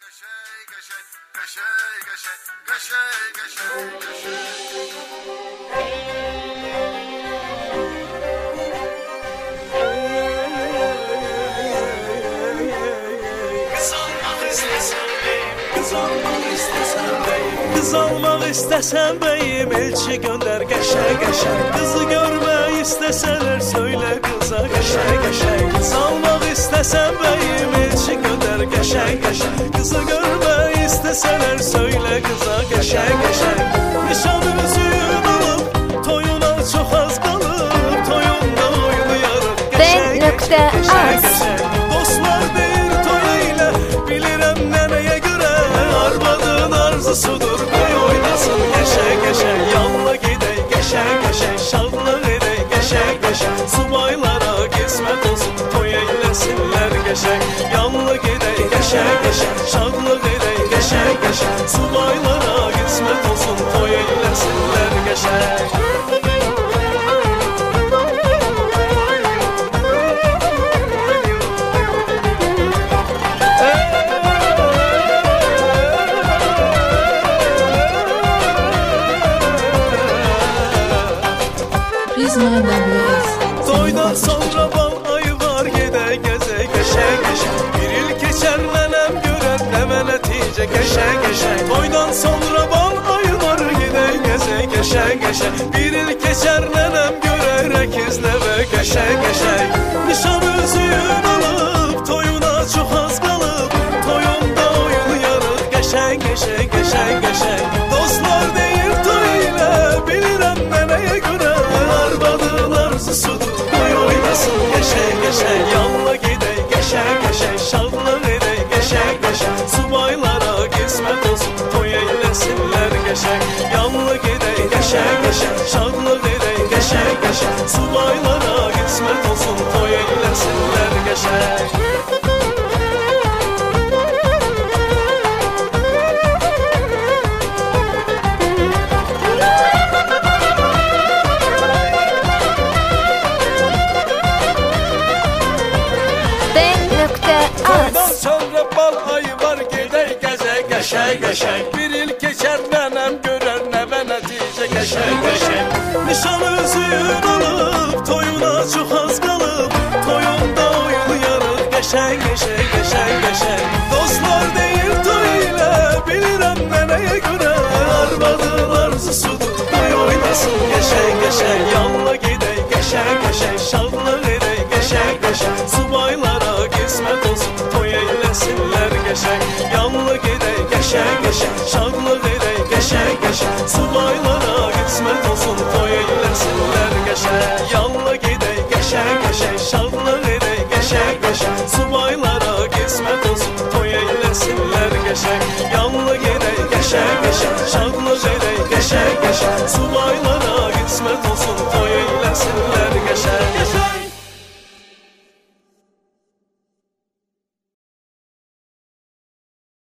Kız almaq istəsən bəyim, elçi göndər qəşəng-qəşəng. Qızı görmək istəsələr söylə qıza qəşəng-qəşəng. Qız almaq istəsən bəyim, elçi göndər qəşəng-qəşəng. Qızı görmək istəsələr söylə qıza qəşəng-qəşəng. Nişan üzüyün alıb, toyuna çox az qalıb, toyunda oynayarıq qəşəng-qəşəng. Dostlar deyir toy elə, bilirəm nənəyə görə, arvadın arzusudur. Yanına gedək qəşəng-qəşəng, şadlıq edək qəşəng-qəşəng. Subaylara qismət olsun, toy eyləsinlər qəşəng. Yanına gedək qəşəng-qəşəng, şadlıq edək qəşəng-qəşəng. Subaylara qismət olsun, toy eyləsinlər qəşəng. Toydan sonra bal ayı var, gedək gəzək qəşəng-qəşəng. Bir il keçər nənəm görər, nəvə nəticə qəşəng-qəşəng. Toydan sonra bal ayı var, gedək gəzək qəşəng-qəşəng. Bir il keçər nənəm görər, əkiz nəvə qəşəng-qəşəng. Nişan üzüyün alıb, toyuna çox az qalıb, toyunda oynayarıq qəşəng-qəşəng, qəşəng-qəşəng. Dostlar deyir toy elə, bilirəm nənəyə görə, arvadın arzusudur, toy oynasın qəşəng-qəşəng. Yanına gedək qəşəng-qəşəng, şadlıq edək qəşəng-qəşəng. Subaylara qismət olsun, toy eyləsinlər qəşəng. Yanına gedək qəşəng-qəşəng, şadlıq edək qəşəng-qəşəng. Subaylara qismət olsun, toy eyləsinlər qəşəng. Toydan sonra bal ayı var, gedək gəzək qəşəng-qəşəng. Bir il keçər nənəm görər, nəvə nəticə qəşəng-qəşəng. Nişan üzüyün alıb, toyuna çox az qalıb, toyunda oynayarıq qəşəng-qəşəng, qəşəng-qəşəng. Dostlar deyir toy elə, bilirəm nənəyə görə, arvadın arzusudur, toy oynasın qəşəng-qəşəng. Yanına gedək qəşəng-qəşəng, şadlıq edək qəşəng-qəşəng. Subaylara qismət olsun, toy eyləsinlər qəşəng. Yanına gedək qəşəng-qəşəng, şadlıq